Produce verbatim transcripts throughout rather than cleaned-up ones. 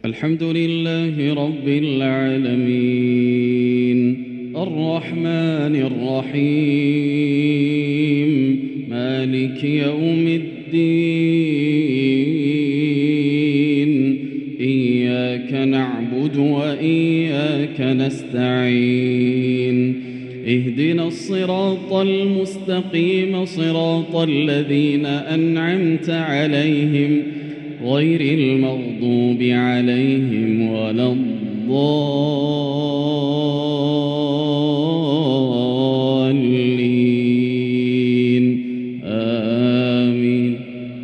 الحمد لله رب العالمين الرحمن الرحيم مالك يوم الدين إياك نعبد وإياك نستعين اهدنا الصراط المستقيم صراط الذين أنعمت عليهم غير المغضوب عليهم ولا الضالين آمين.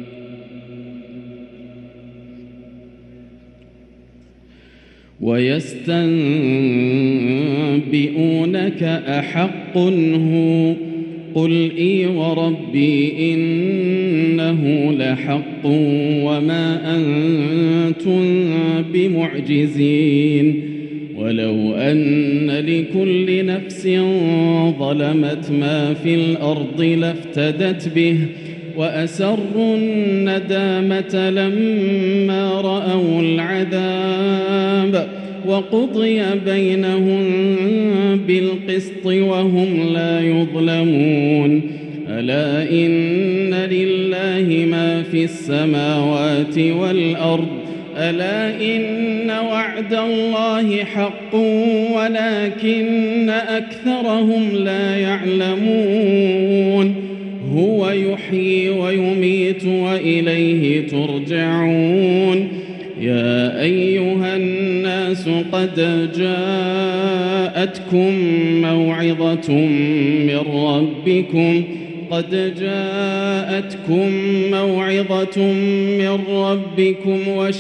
ويستنبئونك أحق هو قل إي وربي إنه لحق وما أنتم بمعجزين ولو أن لكل نفس ظلمت ما في الأرض لافتدت به وأسروا الندامة لما رأوا العذاب وقضي بينهم بالقسط وهم لا يظلمون ألا إن لله ما في السماوات والأرض ألا إن وعد الله حق ولكن أكثرهم لا يعلمون هو يحيي ويميت وإليه ترجعون يا أيها الناس قد جاءتكم موعظة من ربكم قد جاءتكم موعظة من ربكم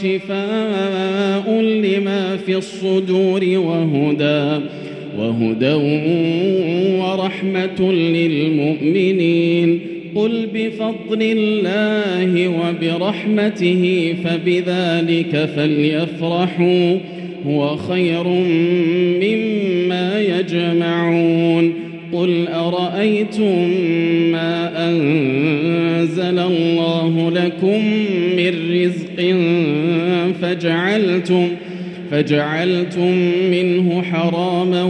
وشفاء لما في الصدور وهدى وهدى ورحمة للمؤمنين قل بفضل الله وبرحمته فبذلك فليفرحوا هو خير مما يجمعون قل أرأيتم ما أنزل الله لكم من رزق فجعلتم فجعلتم منه حراما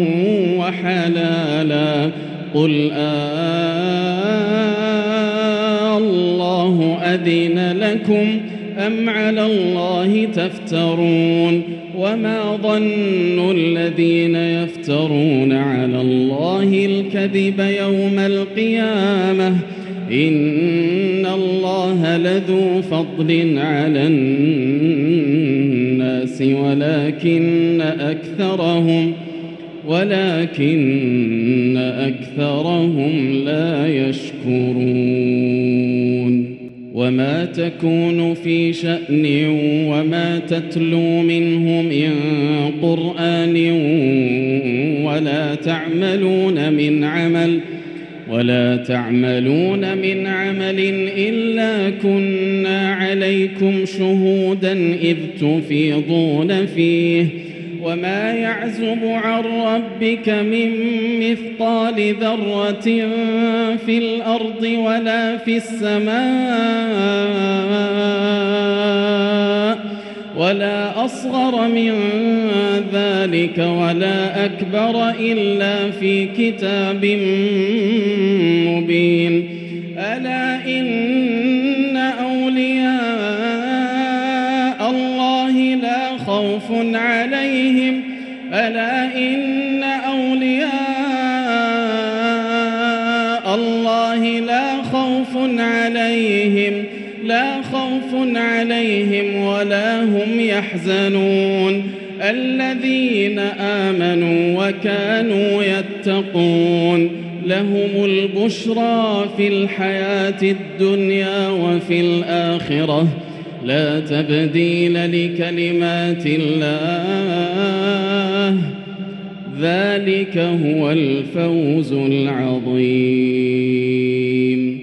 وحلالا قل آه الله أذن لكم أم على الله تفترون وما ظن الذين يفترون على الله الكذب يوم القيامة إن الله لذو فضل على الناس ولكن أكثرهم ولكن أكثرهم لا يشكرون وما تكون في شأن وما تتلو منه من قرآن ولا تعملون من عمل ولا تعملون من عمل إلا كنا عليكم شهودا إذ تفيضون فيه وما يعزب عن ربك من مثقال ذرة في الأرض ولا في السماء ولا أصغر من ذلك ولا أكبر إلا في كتاب مبين ألا إن أولياء الله لا خوف عليهم ألا إن أولياء الله لا خوف عليهم لا خوف عليهم ولا هم يحزنون الذين آمنوا وكانوا يتقون لهم البشرى في الحياة الدنيا وفي الآخرة لا تبديل لكلمات الله ذلك هو الفوز العظيم.